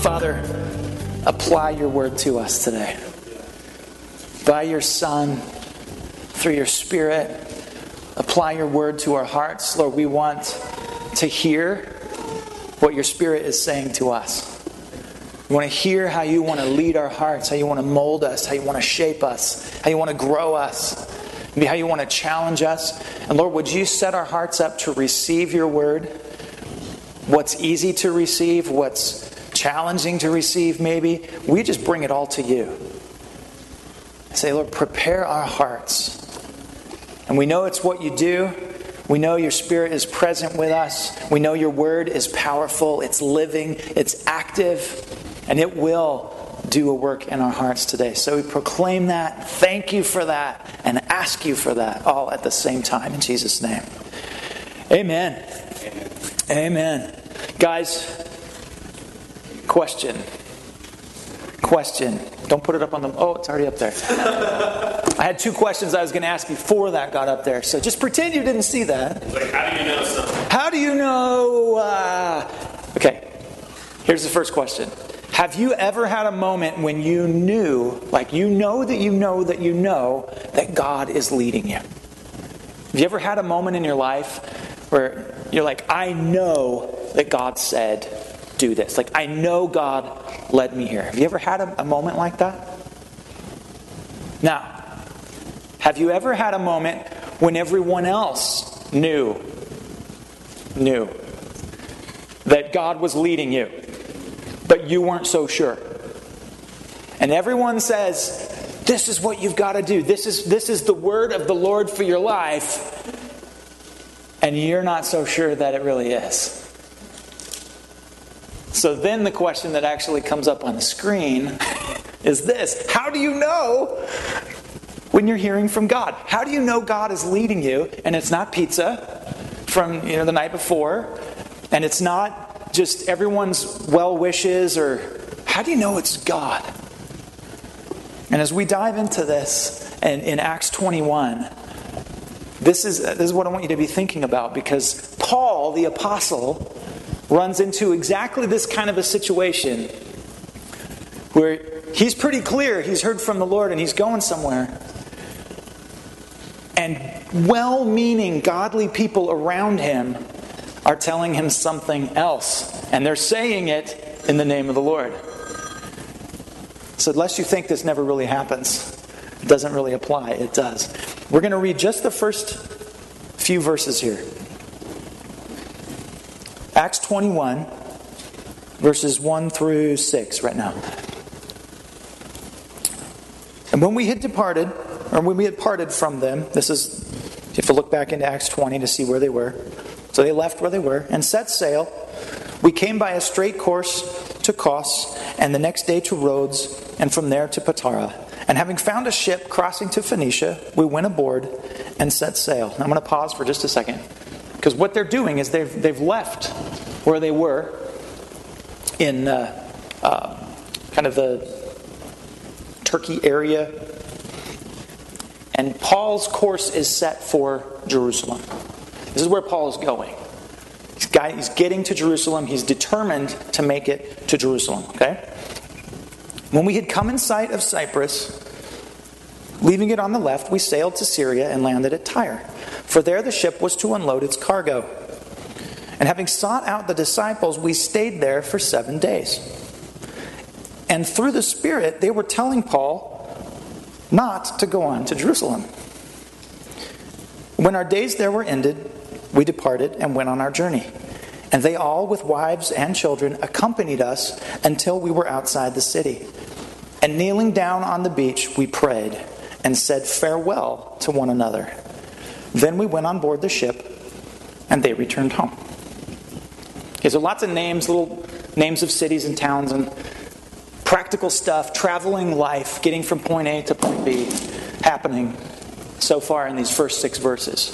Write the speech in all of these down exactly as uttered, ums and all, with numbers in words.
Father, apply your word to us today. By your Son, through your Spirit, apply your word to our hearts. Lord, we want to hear what your Spirit is saying to us. We want to hear how you want to lead our hearts, how you want to mold us, how you want to shape us, how you want to grow us, maybe how you want to challenge us. And Lord, would you set our hearts up to receive your word? What's easy to receive, what's challenging to receive maybe, we just bring it all to you. Say, Lord, prepare our hearts. And we know it's what you do. We know your Spirit is present with us. We know your word is powerful, it's living, it's active, and it will do a work in our hearts today. So we proclaim that, thank you for that, and ask you for that all at the same time in Jesus' name. Amen. Amen. Amen. Guys, question. Question. Don't put it up on the... Oh, it's already up there. I had two questions I was going to ask before that got up there. So just pretend you didn't see that. Like, how do you know something? How do you know... Uh... Okay. Here's the first question. Have you ever had a moment when you knew, like you know that you know that you know that God is leading you? Have you ever had a moment in your life where you're like, I know that God said, do this. Like, I know God led me here. Have you ever had a, a moment like that? Now, have you ever had a moment when everyone else knew, knew that God was leading you, but you weren't so sure? And everyone says, this is what you've got to do. This is, this is the word of the Lord for your life. And you're not so sure that it really is. So then the question that actually comes up on the screen is this. How do you know when you're hearing from God? How do you know God is leading you and it's not pizza from you know the night before, and it's not just everyone's well wishes, or how do you know it's God? And as we dive into this and in Acts twenty-one, this is this is what I want you to be thinking about, because Paul the apostle runs into exactly this kind of a situation where he's pretty clear he's heard from the Lord and he's going somewhere. And well-meaning, godly people around him are telling him something else. And they're saying it in the name of the Lord. So unless you think this never really happens, it doesn't really apply. It does. We're going to read just the first few verses here. Acts twenty-one, verses one through six right now. And when we had departed, or when we had parted from them, this is, you have to look back into Acts twenty to see where they were. So they left where they were and set sail. We came by a straight course to Kos, and the next day to Rhodes, and from there to Patara. And having found a ship crossing to Phoenicia, we went aboard and set sail. Now I'm going to pause for just a second. Because what they're doing is they've they've left where they were in uh, uh, kind of the Turkey area. And Paul's course is set for Jerusalem. This is where Paul is going. He's, got, he's getting to Jerusalem. He's determined to make it to Jerusalem. Okay? When we had come in sight of Cyprus, leaving it on the left, we sailed to Syria and landed at Tyre. For there the ship was to unload its cargo. And having sought out the disciples, we stayed there for seven days. And through the Spirit, they were telling Paul not to go on to Jerusalem. When our days there were ended, we departed and went on our journey. And they all, with wives and children, accompanied us until we were outside the city. And kneeling down on the beach, we prayed and said farewell to one another. Then we went on board the ship, and they returned home. Okay, so lots of names, little names of cities and towns, and practical stuff, traveling life, getting from point A to point B, happening so far in these first six verses.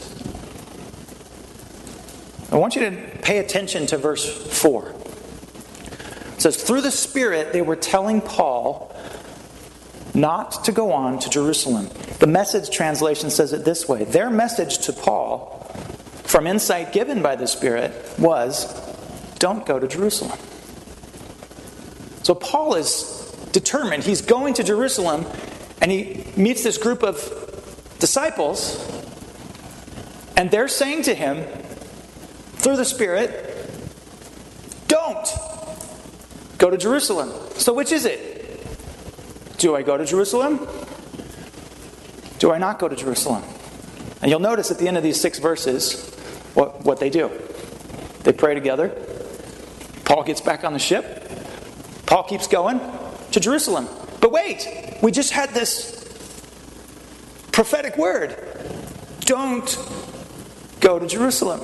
I want you to pay attention to verse four. It says, through the Spirit they were telling Paul not to go on to Jerusalem. The Message translation says it this way. Their message to Paul, from insight given by the Spirit, was, don't go to Jerusalem. So Paul is determined. He's going to Jerusalem, and he meets this group of disciples, and they're saying to him, through the Spirit, don't go to Jerusalem. So which is it? Do I go to Jerusalem? Do I not go to Jerusalem? And you'll notice at the end of these six verses what, what they do. They pray together. Paul gets back on the ship. Paul keeps going to Jerusalem. But wait, we just had this prophetic word. Don't go to Jerusalem.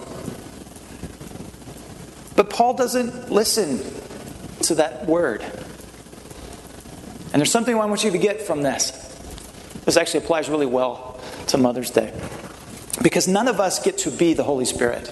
But Paul doesn't listen to that word. And there's something I want you to get from this. This actually applies really well to Mother's Day. Because none of us get to be the Holy Spirit.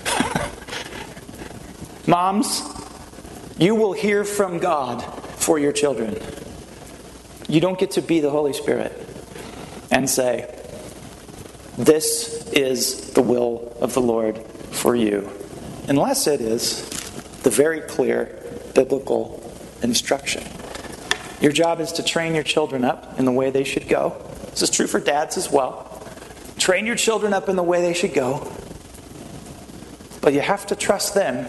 Moms, you will hear from God for your children. You don't get to be the Holy Spirit and say, this is the will of the Lord for you. Unless it is the very clear biblical instruction. Your job is to train your children up in the way they should go. This is true for dads as well. Train your children up in the way they should go. But you have to trust them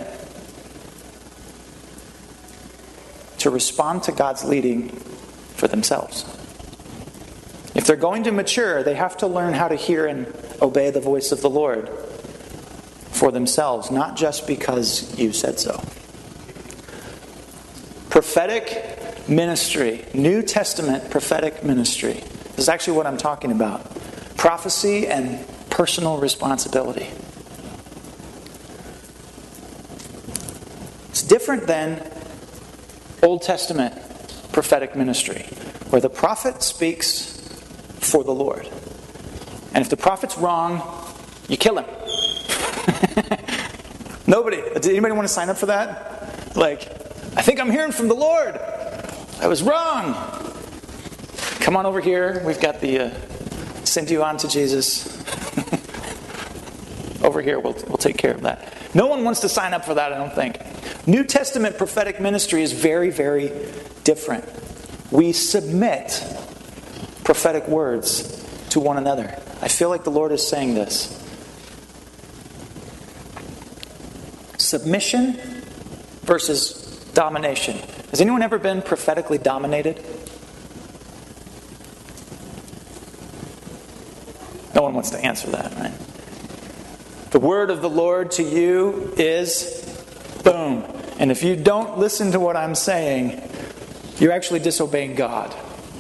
to respond to God's leading for themselves. If they're going to mature, they have to learn how to hear and obey the voice of the Lord for themselves, not just because you said so. Prophetic ministry, New Testament prophetic ministry. This is actually what I'm talking about. Prophecy and personal responsibility. It's different than Old Testament prophetic ministry, where the prophet speaks for the Lord. And if the prophet's wrong, you kill him. Nobody, did anybody want to sign up for that? Like, I think I'm hearing from the Lord. I was wrong. Come on over here. We've got the, uh, send you on to Jesus. Over here, we'll, we'll take care of that. No one wants to sign up for that, I don't think. New Testament prophetic ministry is very, very different. We submit prophetic words to one another. I feel like the Lord is saying this. Submission versus domination. Has anyone ever been prophetically dominated? No one wants to answer that, right? The word of the Lord to you is boom. And if you don't listen to what I'm saying, you're actually disobeying God.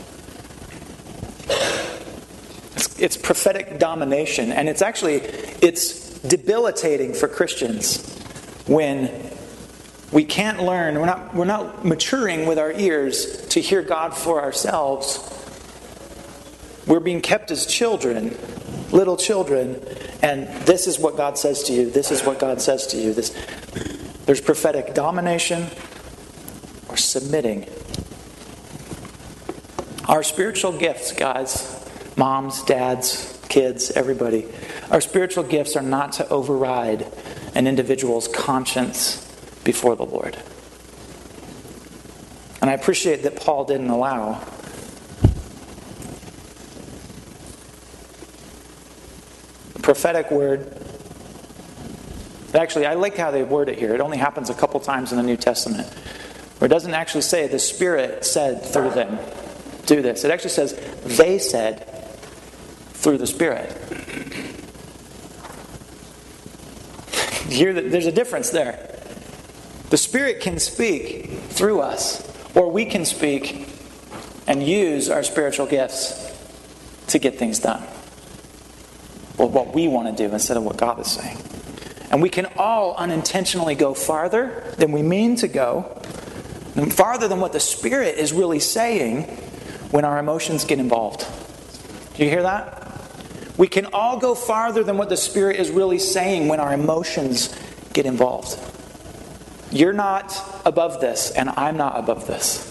It's, it's prophetic domination. And it's actually, it's debilitating for Christians when we can't learn, we're not, we're not maturing with our ears to hear God for ourselves. We're being kept as children, little children, and this is what God says to you. This is what God says to you. This, there's prophetic domination or submitting. Our spiritual gifts, guys, moms, dads, kids, everybody, our spiritual gifts are not to override an individual's conscience before the Lord. And I appreciate that Paul didn't allow the prophetic word. Actually, I like how they word it here. It only happens a couple times in the New Testament, where it doesn't actually say the Spirit said through them, do this. It actually says they said through the Spirit. You hear that there's a difference there. The Spirit can speak through us, or we can speak and use our spiritual gifts to get things done. Or what we want to do instead of what God is saying. And we can all unintentionally go farther than we mean to go, and farther than what the Spirit is really saying when our emotions get involved. Do you hear that? We can all go farther than what the Spirit is really saying when our emotions get involved. You're not above this, and I'm not above this.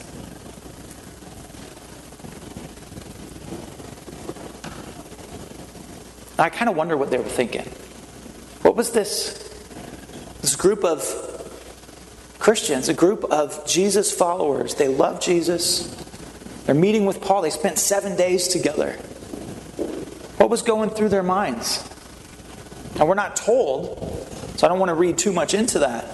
I kind of wonder what they were thinking. What was this, this group of Christians, a group of Jesus followers. They love Jesus. They're meeting with Paul. They spent seven days together. What was going through their minds? And we're not told, so I don't want to read too much into that.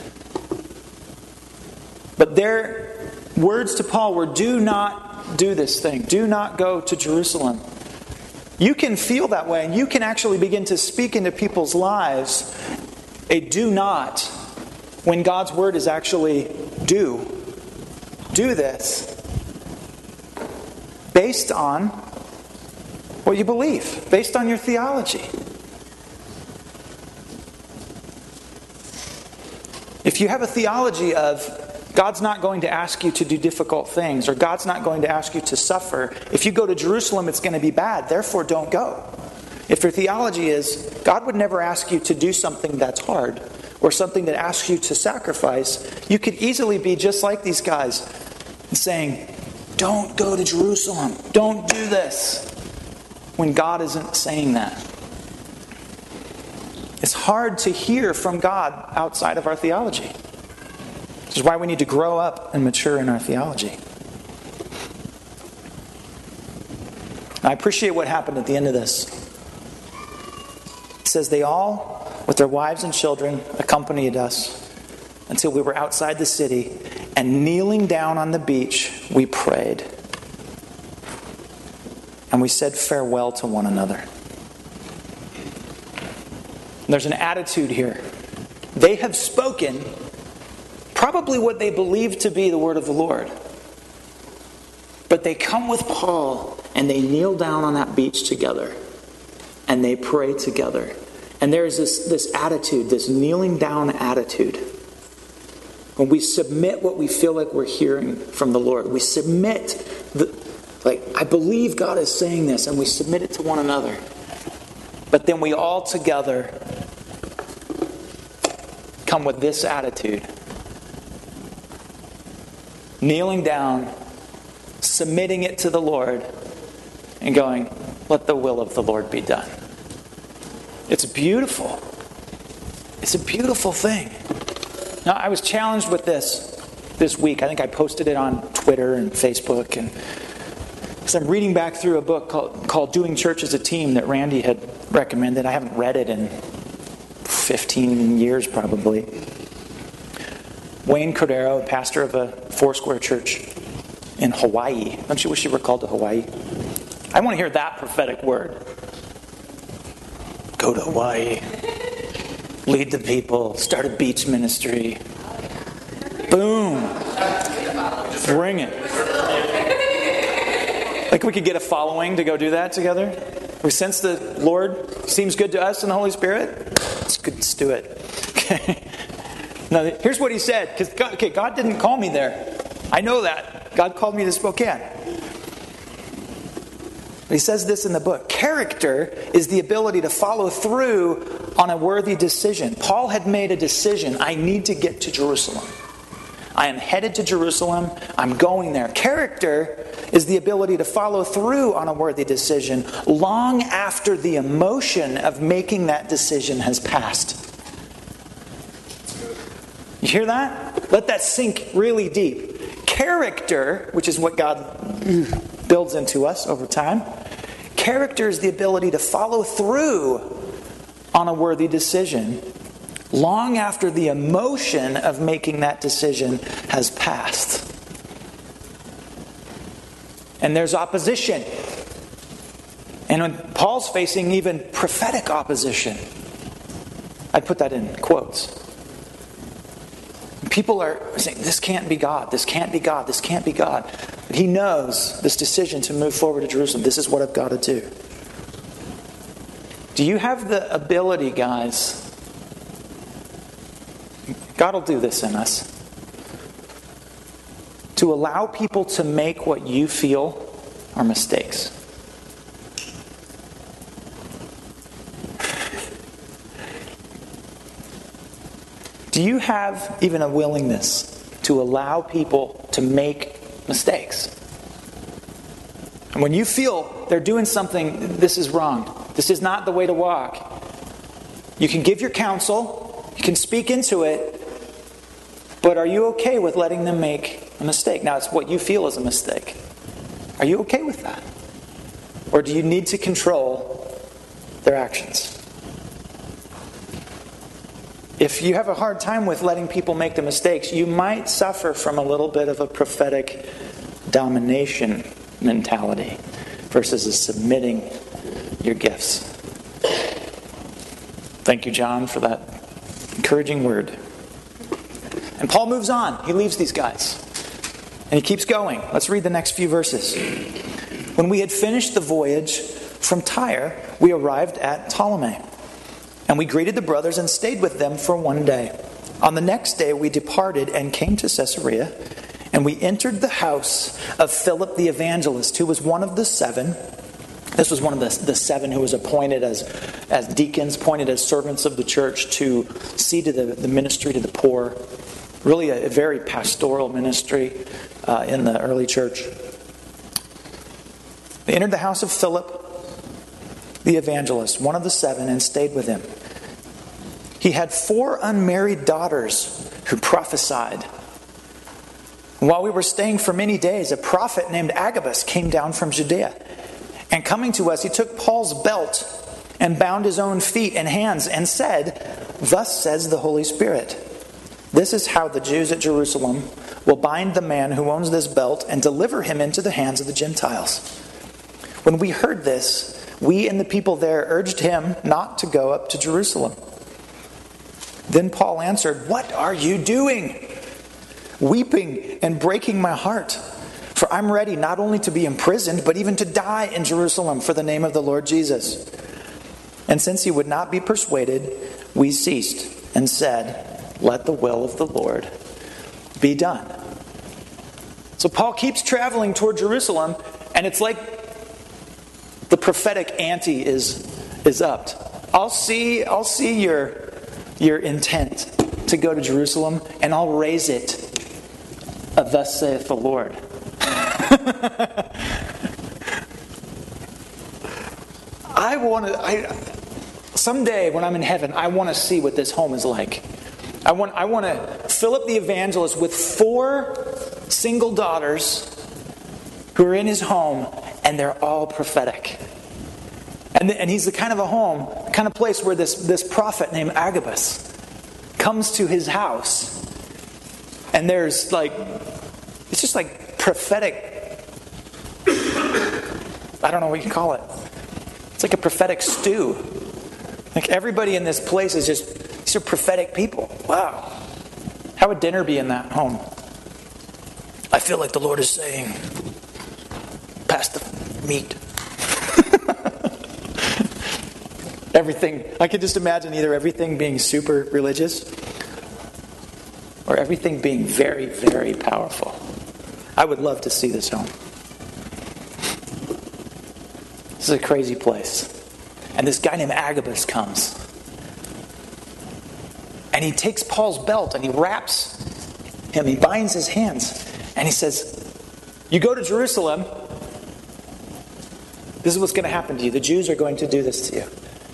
But their words to Paul were, do not do this thing. Do not go to Jerusalem. You can feel that way, and you can actually begin to speak into people's lives a do not when God's word is actually do. Do this. Based on what you believe. Based on your theology. If you have a theology of God's not going to ask you to do difficult things, or God's not going to ask you to suffer, if you go to Jerusalem it's going to be bad, therefore don't go. If your theology is God would never ask you to do something that's hard, or something that asks you to sacrifice, you could easily be just like these guys and saying, don't go to Jerusalem, don't do this, when God isn't saying that. It's hard to hear from God outside of our theology. Which is why we need to grow up and mature in our theology. I appreciate what happened at the end of this. It says they all, with their wives and children, accompanied us until we were outside the city, and kneeling down on the beach, we prayed. And we said farewell to one another. And there's an attitude here. They have spoken probably what they believe to be the word of the Lord. But they come with Paul and they kneel down on that beach together. And they pray together. And there's this, this attitude, this kneeling down attitude. When we submit what we feel like we're hearing from the Lord. We submit, the, like, I believe God is saying this, and we submit it to one another. But then we all together come with this attitude. Kneeling down, submitting it to the Lord, and going, let the will of the Lord be done. It's beautiful. It's a beautiful thing. Now, I was challenged with this this week. I think I posted it on Twitter and Facebook. And as I'm reading back through a book called, called Doing Church as a Team that Randy had recommended. I haven't read it in fifteen years probably. Wayne Cordero, pastor of a Foursquare church in Hawaii. Don't you wish you were called to Hawaii? I want to hear that prophetic word. Go to Hawaii. Lead the people. Start a beach ministry. Boom. Bring it. Like we could get a following to go do that together. We sense the Lord seems good to us in the Holy Spirit. Let's, let's do it. Okay. Now, here's what he said. Because God, okay, God didn't call me there. I know that. God called me to Spokane. But he says this in the book. Character is the ability to follow through on a worthy decision. Paul had made a decision. I need to get to Jerusalem. I am headed to Jerusalem. I'm going there. Character is the ability to follow through on a worthy decision long after the emotion of making that decision has passed. You hear that? Let that sink really deep. Character, which is what God builds into us over time. Character is the ability to follow through on a worthy decision long after the emotion of making that decision has passed. And there's opposition. And when Paul's facing even prophetic opposition. I'd put that in quotes. People are saying, this can't be God, this can't be God, this can't be God. But he knows this decision to move forward to Jerusalem. This is what I've got to do. Do you have the ability, guys? God will do this in us. To allow people to make what you feel are mistakes. Do you have even a willingness to allow people to make mistakes? And when you feel they're doing something, this is wrong, this is not the way to walk, you can give your counsel, you can speak into it, But are you okay with letting them make a mistake? Now, it's what you feel is a mistake. Are you okay with that? Or do you need to control their actions? If you have a hard time with letting people make the mistakes, you might suffer from a little bit of a prophetic domination mentality versus a submitting your gifts. Thank you, John, for that encouraging word. And Paul moves on. He leaves these guys. And he keeps going. Let's read the next few verses. When we had finished the voyage from Tyre, we arrived at Ptolemy. And we greeted the brothers and stayed with them for one day. On the next day we departed and came to Caesarea. And we entered the house of Philip the evangelist, who was one of the seven. This was one of the, the seven who was appointed as, as deacons, appointed as servants of the church to see to the, the ministry to the poor. Really a, a very pastoral ministry uh, in the early church. They entered the house of Philip the evangelist, one of the seven, and stayed with him. He had four unmarried daughters who prophesied. While we were staying for many days, a prophet named Agabus came down from Judea. And coming to us, he took Paul's belt and bound his own feet and hands and said, "Thus says the Holy Spirit, this is how the Jews at Jerusalem will bind the man who owns this belt and deliver him into the hands of the Gentiles." When we heard this, we and the people there urged him not to go up to Jerusalem. Then Paul answered, "What are you doing? Weeping and breaking my heart. For I'm ready not only to be imprisoned, but even to die in Jerusalem for the name of the Lord Jesus." And since he would not be persuaded, we ceased and said, "Let the will of the Lord be done." So Paul keeps traveling toward Jerusalem, and it's like the prophetic ante is is upped. I'll see I'll see your your intent to go to Jerusalem, and I'll raise it a "Thus saith the Lord." I want to I someday when I'm in heaven, I want to see what this home is like. I want I want to Philip the evangelist with four single daughters who are in his home, and they're all prophetic. And, the, and he's the kind of a home, kind of place where this, this prophet named Agabus comes to his house. And there's like, it's just like prophetic, I don't know what you call it. It's like a prophetic stew. Like everybody in this place is just, these are prophetic people. Wow. How would dinner be in that home? I feel like the Lord is saying, pass the meat. Everything, I could just imagine either everything being super religious or everything being very, very powerful. I would love to see this home. This is a crazy place. And this guy named Agabus comes. And he takes Paul's belt and he wraps him, he binds his hands, and he says, "You go to Jerusalem, this is what's going to happen to you. The Jews are going to do this to you."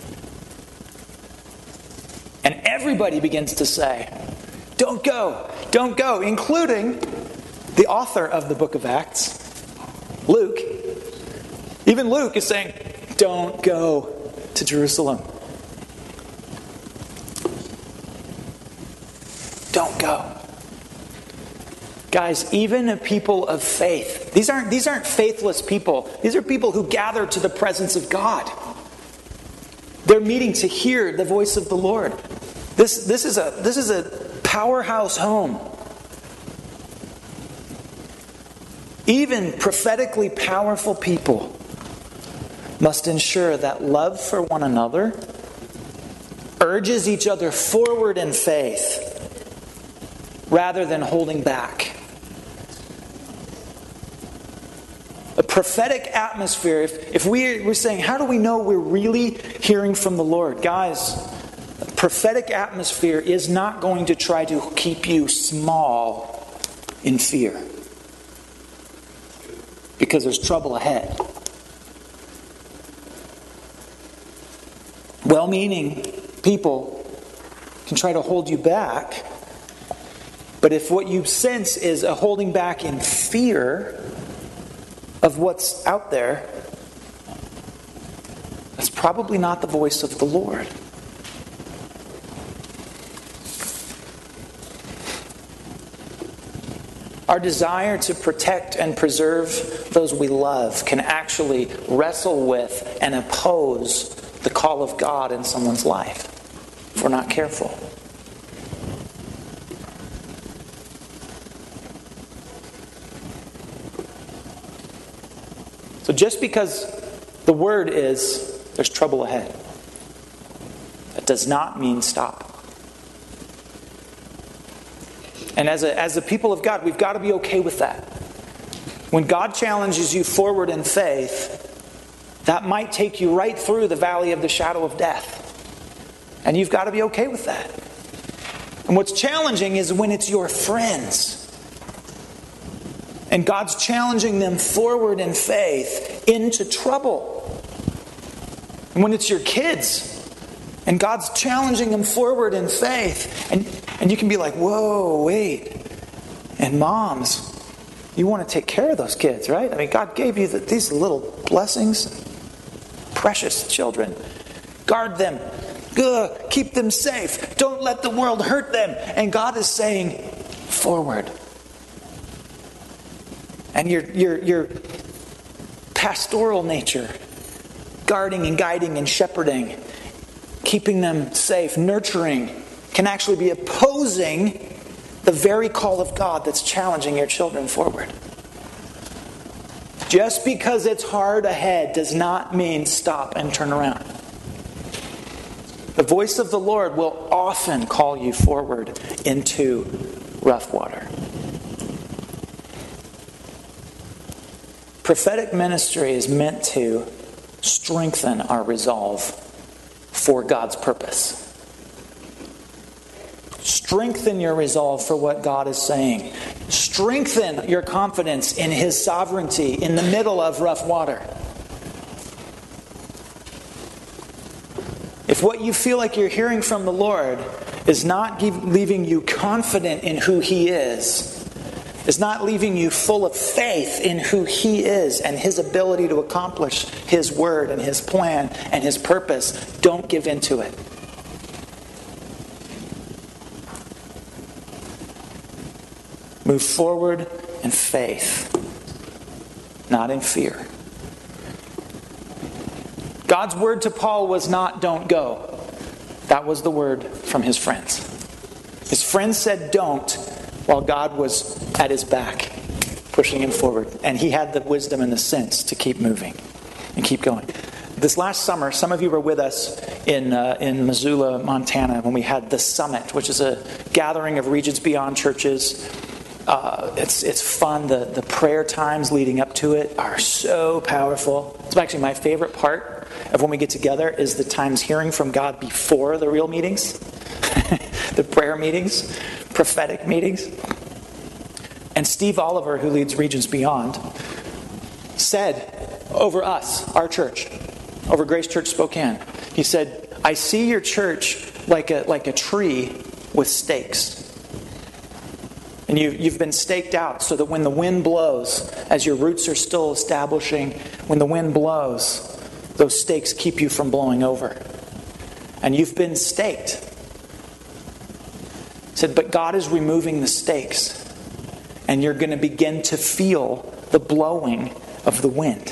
And everybody begins to say, "Don't go, don't go," including the author of the book of Acts, Luke. Even Luke is saying, "Don't go to Jerusalem. Don't go." Guys, even a people of faith, these aren't, these aren't faithless people. These are people who gather to the presence of God. They're meeting to hear the voice of the Lord. This, this is a, this is a powerhouse home. Even prophetically powerful people must ensure that love for one another urges each other forward in faith rather than holding back. A prophetic atmosphere, if, if we, we're saying, how do we know we're really hearing from the Lord? Guys, a prophetic atmosphere is not going to try to keep you small in fear. Because there's trouble ahead. Well-meaning people can try to hold you back But if what you sense is a holding back in fear of what's out there, that's probably not the voice of the Lord. Our desire to protect and preserve those we love can actually wrestle with and oppose the call of God in someone's life if we're not careful. So just because the word is there's trouble ahead, that does not mean stop. And as a, as the people of God, we've got to be okay with that. When God challenges you forward in faith, that might take you right through the valley of the shadow of death. And you've got to be okay with that. And what's challenging is when it's your friends. And God's challenging them forward in faith into trouble. And when it's your kids, and God's challenging them forward in faith, and, and you can be like, whoa, wait. And moms, you want to take care of those kids, right? I mean, God gave you the, these little blessings, precious children. Guard them. Ugh, keep them safe. Don't let the world hurt them. And God is saying, forward. And your, your, your pastoral nature, guarding and guiding and shepherding, keeping them safe, nurturing, can actually be opposing the very call of God that's challenging your children forward. Just because it's hard ahead does not mean stop and turn around. The voice of the Lord will often call you forward into rough water. Prophetic ministry is meant to strengthen our resolve for God's purpose. Strengthen your resolve for what God is saying. Strengthen your confidence in His sovereignty in the middle of rough water. If what you feel like you're hearing from the Lord is not give, leaving you confident in who He is, is not leaving you full of faith in who He is and His ability to accomplish His word and His plan and His purpose, don't give in to it. Move forward in faith, not in fear. God's word to Paul was not don't go. That was the word from his friends. His friends said don't, while God was at his back, pushing him forward. And he had the wisdom and the sense to keep moving and keep going. This last summer, some of you were with us in uh, in Missoula, Montana, when we had the Summit, which is a gathering of Regions Beyond churches. Uh, it's it's fun. The, the prayer times leading up to it are so powerful. It's actually my favorite part of when we get together is the times hearing from God before the real meetings. The prayer meetings, prophetic meetings. And Steve Oliver, who leads Regions Beyond, said over us, our church, over Grace Church Spokane, he said, I see your church like a like a tree with stakes. And you, you've been staked out so that when the wind blows, as your roots are still establishing, when the wind blows, those stakes keep you from blowing over. And you've been staked. He said, but God is removing the stakes. And you're going to begin to feel the blowing of the wind.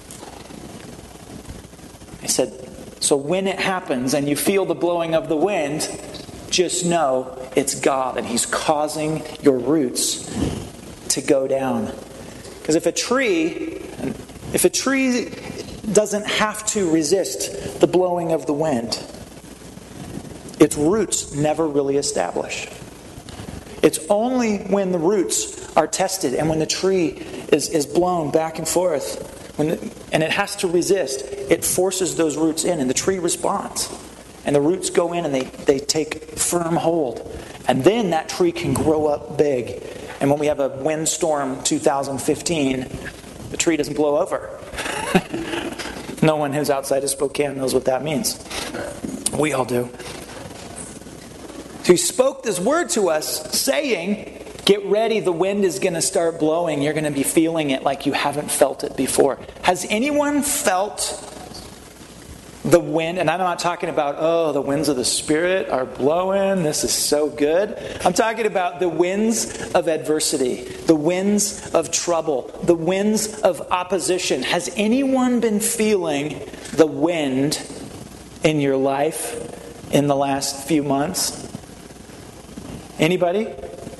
He said, so when it happens and you feel the blowing of the wind, just know it's God and He's causing your roots to go down. Because if a tree, if a tree doesn't have to resist the blowing of the wind, its roots never really establish. It's only when the roots are tested and when the tree is, is blown back and forth, when the, and it has to resist, it forces those roots in and the tree responds. And the roots go in and they, they take firm hold. And then that tree can grow up big. And when we have a windstorm two thousand fifteen, the tree doesn't blow over. No one who's outside of Spokane knows what that means. We all do. So He spoke this word to us saying, Get ready, the wind is going to start blowing. You're going to be feeling it like you haven't felt it before. Has anyone felt the wind? And I'm not talking about, oh, the winds of the Spirit are blowing. This is so good. I'm talking about the winds of adversity, the winds of trouble, the winds of opposition. Has anyone been feeling the wind in your life in the last few months? Anybody?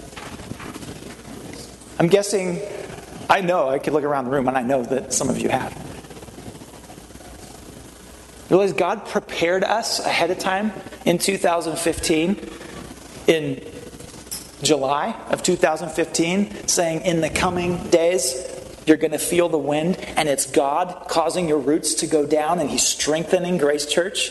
I'm guessing, I know, I could look around the room and I know that some of you have. Realize God prepared us ahead of time in two thousand fifteen, in July of two thousand fifteen, saying in the coming days, you're going to feel the wind, and it's God causing your roots to go down, and He's strengthening Grace Church.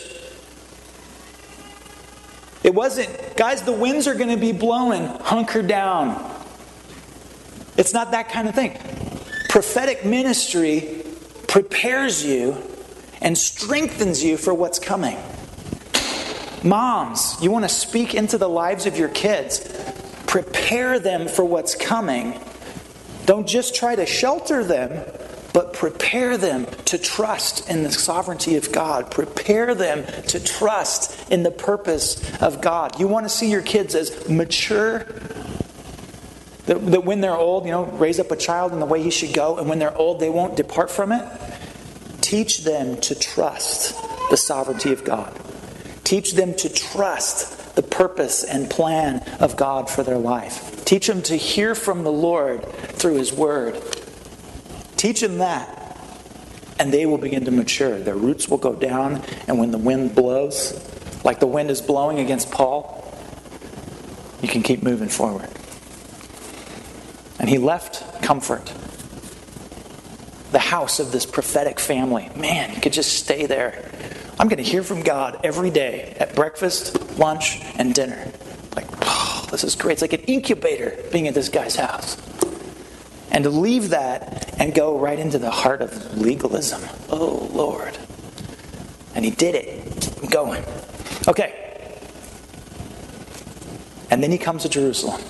It wasn't, guys, the winds are going to be blowing, hunker down. It's not that kind of thing. Prophetic ministry prepares you and strengthens you for what's coming. Moms, you want to speak into the lives of your kids. Prepare them for what's coming. Don't just try to shelter them, but prepare them to trust in the sovereignty of God. Prepare them to trust in the purpose of God. You want to see your kids as mature, that, that when they're old, you know, raise up a child in the way he should go, and when they're old, they won't depart from it. Teach them to trust the sovereignty of God. Teach them to trust the purpose and plan of God for their life. Teach them to hear from the Lord through His Word. Teach them that, and they will begin to mature. Their roots will go down, and when the wind blows, like the wind is blowing against Paul, you can keep moving forward. And he left comfort. The house of this prophetic family. Man, you could just stay there. I'm going to hear from God every day at breakfast, lunch, and dinner. Like, oh, this is great. It's like an incubator being at this guy's house. And to leave that and go right into the heart of legalism. Oh, Lord. And he did it. I'm going. Okay. And then he comes to Jerusalem.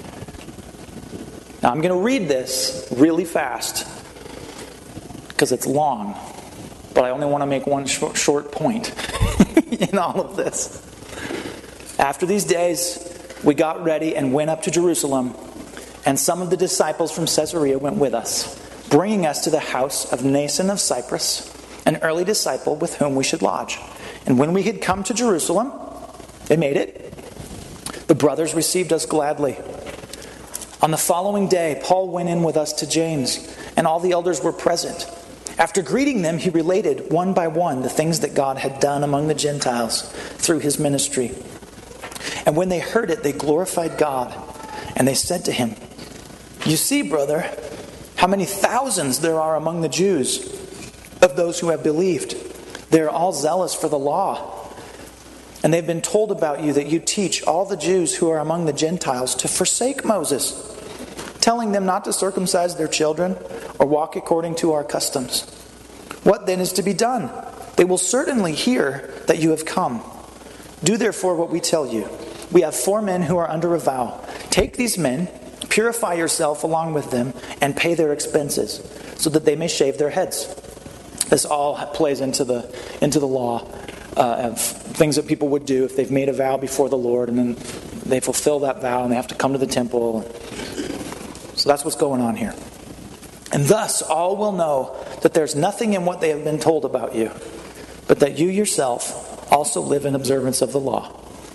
Now I'm going to read this really fast because it's long, but I only want to make one short, short point in all of this. After these days, we got ready and went up to Jerusalem, and some of the disciples from Caesarea went with us, bringing us to the house of Mnason of Cyprus, an early disciple with whom we should lodge. And when we had come to Jerusalem, they made it. The brothers received us gladly. On the following day, Paul went in with us to James, and all the elders were present. After greeting them, he related one by one the things that God had done among the Gentiles through his ministry. And when they heard it, they glorified God, and they said to him, "You see, brother, how many thousands there are among the Jews of those who have believed. They are all zealous for the law. And they've been told about you that you teach all the Jews who are among the Gentiles to forsake Moses, telling them not to circumcise their children or walk according to our customs. What then is to be done? They will certainly hear that you have come. Do therefore what we tell you. We have four men who are under a vow. Take these men, purify yourself along with them, and pay their expenses, so that they may shave their heads." This all plays into the into the law uh, of things that people would do if they've made a vow before the Lord, and then they fulfill that vow and they have to come to the temple. So that's what's going on here. "And thus all will know that there's nothing in what they have been told about you, but that you yourself also live in observance of the law.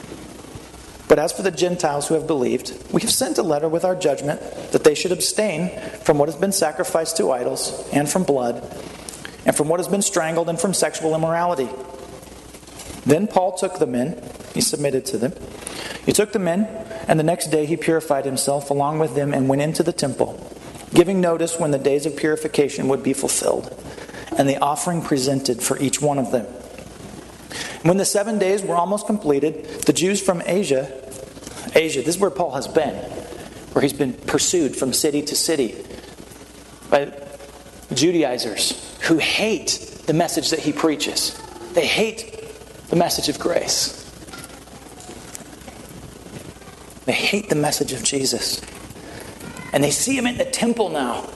But as for the Gentiles who have believed, we have sent a letter with our judgment that they should abstain from what has been sacrificed to idols, and from blood, and from what has been strangled, and from sexual immorality." Then Paul took the men, he submitted to them. He took the men, and the next day he purified himself along with them and went into the temple, giving notice when the days of purification would be fulfilled, and the offering presented for each one of them. When the seven days were almost completed, the Jews from Asia, Asia, this is where Paul has been, where he's been pursued from city to city by Judaizers who hate the message that he preaches. They hate the message of grace. They hate the message of Jesus. And they see him in the temple now.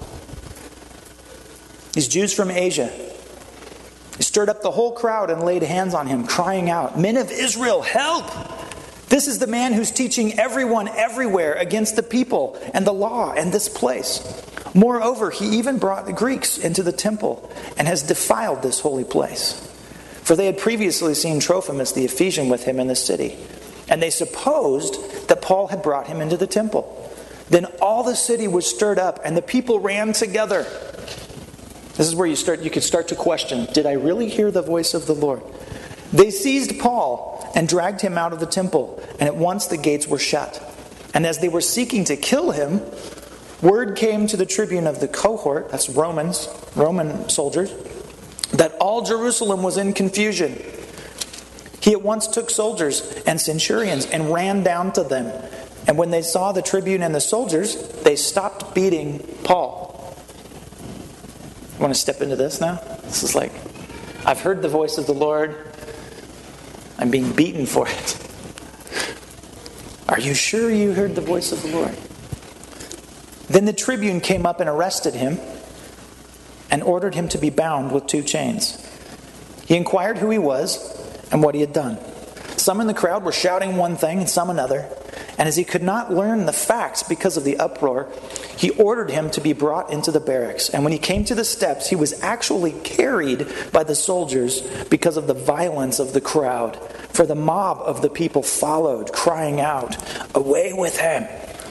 These Jews from Asia. He stirred up the whole crowd and laid hands on him, crying out, "Men of Israel, help! This is the man who's teaching everyone everywhere against the people and the law and this place. Moreover, he even brought the Greeks into the temple and has defiled this holy place." For they had previously seen Trophimus the Ephesian with him in the city, and they supposed that Paul had brought him into the temple. Then all the city was stirred up, and the people ran together. This is where you start. You could start to question, did I really hear the voice of the Lord? They seized Paul and dragged him out of the temple, and at once the gates were shut. And as they were seeking to kill him, word came to the tribune of the cohort, that's Romans, Roman soldiers, that all Jerusalem was in confusion. He at once took soldiers and centurions and ran down to them. And when they saw the tribune and the soldiers, they stopped beating Paul. You want to step into this now? This is like, I've heard the voice of the Lord. I'm being beaten for it. Are you sure you heard the voice of the Lord? Then the tribune came up and arrested him and ordered him to be bound with two chains. He inquired who he was and what he had done. Some in the crowd were shouting one thing and some another. And as he could not learn the facts because of the uproar, he ordered him to be brought into the barracks. And when he came to the steps, he was actually carried by the soldiers because of the violence of the crowd. For the mob of the people followed, crying out, "Away with him!"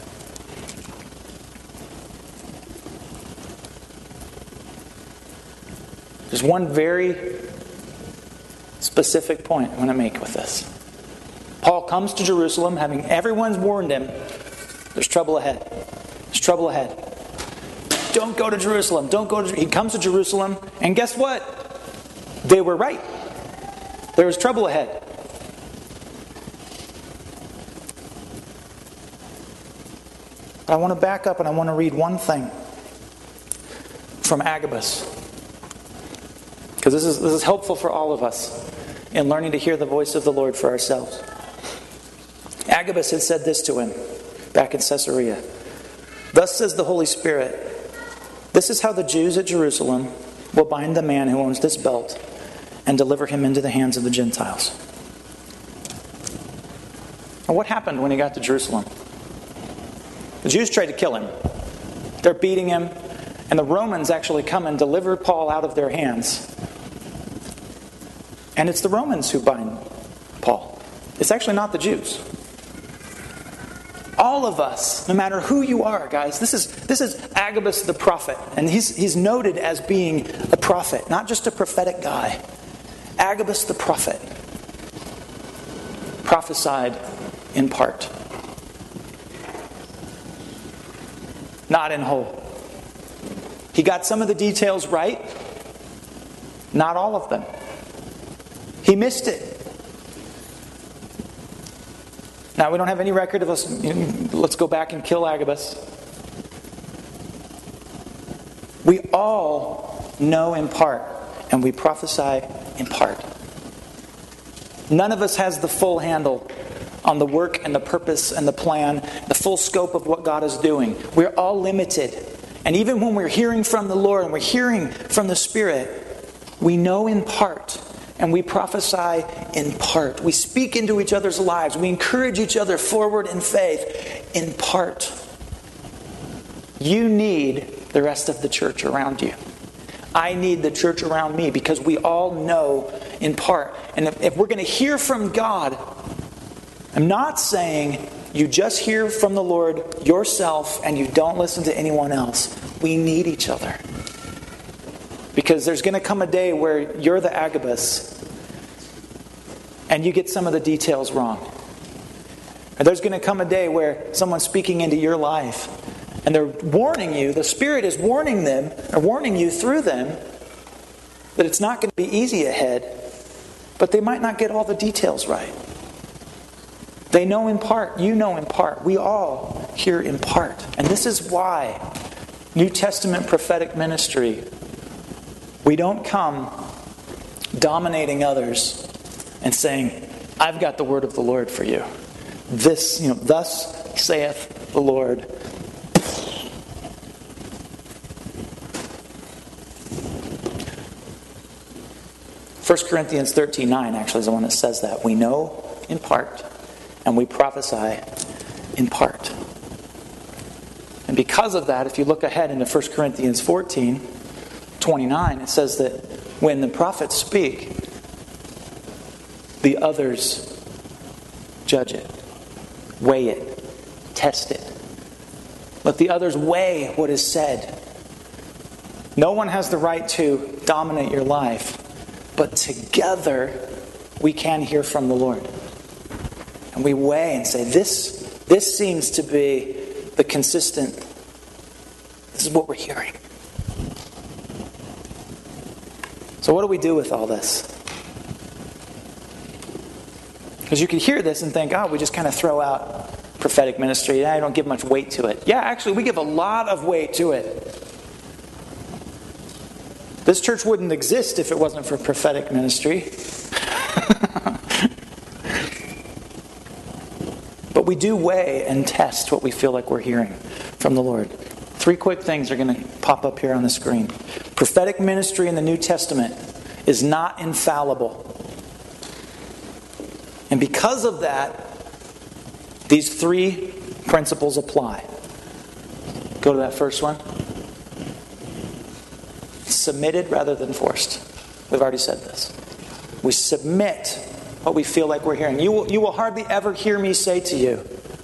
There's one very specific point I want to make with this. Paul comes to Jerusalem having everyone's warned him, there's trouble ahead. There's trouble ahead. Don't go to Jerusalem. Don't go to He comes to Jerusalem, and guess what? They were right. There was trouble ahead. But I want to back up and I want to read one thing from Agabus. Because this is, this is helpful for all of us in learning to hear the voice of the Lord for ourselves. Agabus had said this to him back in Caesarea. "Thus says the Holy Spirit, this is how the Jews at Jerusalem will bind the man who owns this belt and deliver him into the hands of the Gentiles." And what happened when he got to Jerusalem? The Jews tried to kill him. They're beating him. And the Romans actually come and deliver Paul out of their hands. And it's the Romans who bind Paul. It's actually not the Jews. All of us, no matter who you are, guys, this is this is Agabus the prophet. And he's, he's noted as being a prophet, not just a prophetic guy. Agabus the prophet prophesied in part, not in whole. He got some of the details right, not all of them. He missed it. Now, we don't have any record of us. You know, let's go back and kill Agabus. We all know in part, and we prophesy in part. None of us has the full handle on the work and the purpose and the plan, the full scope of what God is doing. We're all limited. And even when we're hearing from the Lord and we're hearing from the Spirit, we know in part. And we prophesy in part. We speak into each other's lives. We encourage each other forward in faith in part. You need the rest of the church around you. I need the church around me because we all know in part. And if, if we're going to hear from God, I'm not saying you just hear from the Lord yourself and you don't listen to anyone else. We need each other. Because there's going to come a day where you're the Agabus and you get some of the details wrong. And there's going to come a day where someone's speaking into your life and they're warning you, the Spirit is warning them, or warning you through them, that it's not going to be easy ahead, but they might not get all the details right. They know in part, you know in part, we all hear in part. And this is why New Testament prophetic ministry, we don't come dominating others and saying, I've got the word of the Lord for you. This, you know, thus saith the Lord. First Corinthians thirteen nine actually is the one that says that. We know in part, and we prophesy in part. And because of that, if you look ahead into First Corinthians fourteen twenty-nine, it says that when the prophets speak, the others judge it, weigh it, test it. Let the others weigh what is said. No one has the right to dominate your life, but together we can hear from the Lord. And we weigh and say, this, this seems to be the consistent, this is what we're hearing. So what do we do with all this? Because you could hear this and think, oh, we just kind of throw out prophetic ministry. I don't give much weight to it. Yeah, actually, we give a lot of weight to it. This church wouldn't exist if it wasn't for prophetic ministry. But we do weigh and test what we feel like we're hearing from the Lord. Three quick things are going to pop up here on the screen. Prophetic ministry in the New Testament is not infallible. And because of that, these three principles apply. Go to that first one. Submitted rather than forced. We've already said this. We submit what we feel like we're hearing. You will, you will hardly ever hear me say to you,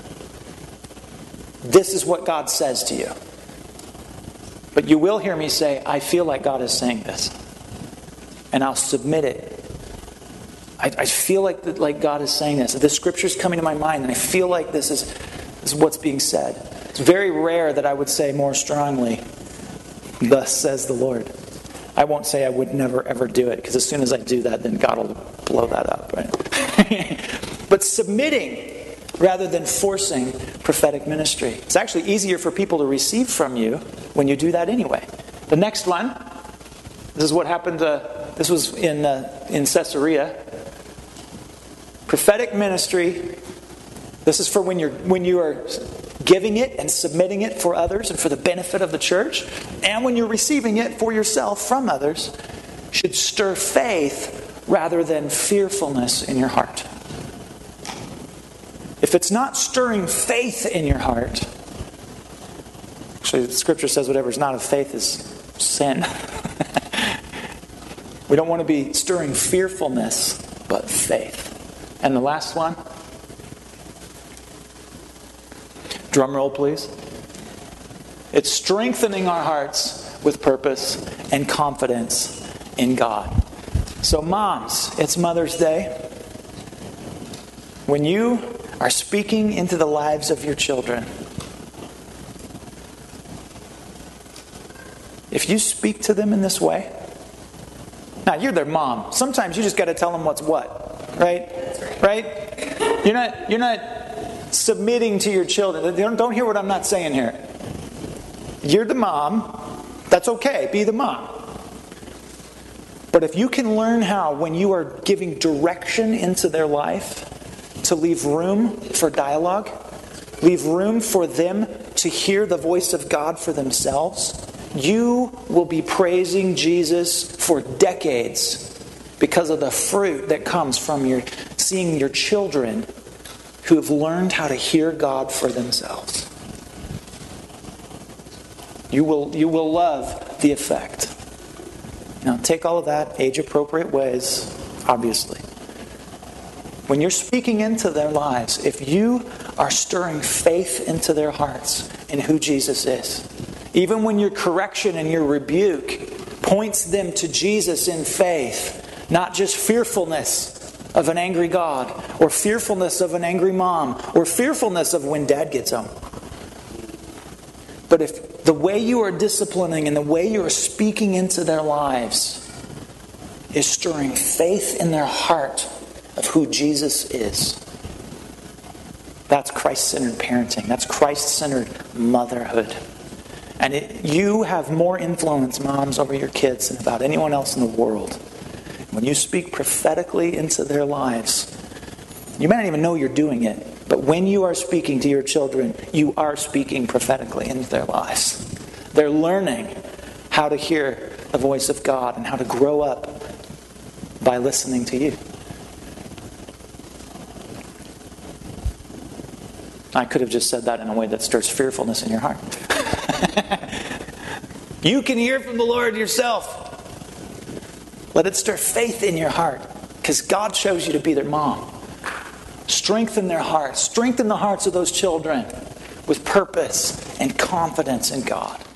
this is what God says to you. But you will hear me say, I feel like God is saying this. And I'll submit it. I, I feel like, that, like God is saying this. This scripture is coming to my mind, and I feel like this is, this is what's being said. It's very rare that I would say more strongly, thus says the Lord. I won't say I would never ever do it, because as soon as I do that, then God will blow that up. Right? But submitting rather than forcing prophetic ministry. It's actually easier for people to receive from you when you do that anyway. The next one, this is what happened to, this was in uh, in Caesarea. Prophetic ministry, this is for when you're when you are giving it and submitting it for others and for the benefit of the church, and when you're receiving it for yourself from others, should stir faith rather than fearfulness in your heart. If it's not stirring faith in your heart, actually the scripture says whatever is not of faith is sin. We don't want to be stirring fearfulness, but faith. And the last one, drum roll please. It's strengthening our hearts with purpose and confidence in God. So moms, it's Mother's Day. When you are speaking into the lives of your children, if you speak to them in this way, now you're their mom. Sometimes you just got to tell them what's what, right? Right? You're not. You're not submitting to your children. Don't, don't hear what I'm not saying here. You're the mom. That's okay. Be the mom. But if you can learn how, when you are giving direction into their life, to leave room for dialogue, leave room for them to hear the voice of God for themselves, you will be praising Jesus for decades because of the fruit that comes from your seeing your children who have learned how to hear God for themselves. You will, you will love the effect. Now, take all of that, age-appropriate ways, obviously. When you're speaking into their lives, if you are stirring faith into their hearts in who Jesus is, even when your correction and your rebuke points them to Jesus in faith, not just fearfulness of an angry God, or fearfulness of an angry mom, or fearfulness of when dad gets home. But if the way you are disciplining and the way you are speaking into their lives is stirring faith in their heart of who Jesus is, that's Christ-centered parenting. That's Christ-centered motherhood. And it, you have more influence, moms, over your kids than about anyone else in the world. When you speak prophetically into their lives, you may not even know you're doing it, but when you are speaking to your children, you are speaking prophetically into their lives. They're learning how to hear the voice of God and how to grow up by listening to you. I could have just said that in a way that stirs fearfulness in your heart. You can hear from the Lord yourself. Let it stir faith in your heart, because God chose you to be their mom. Strengthen their hearts. Strengthen the hearts of those children with purpose and confidence in God.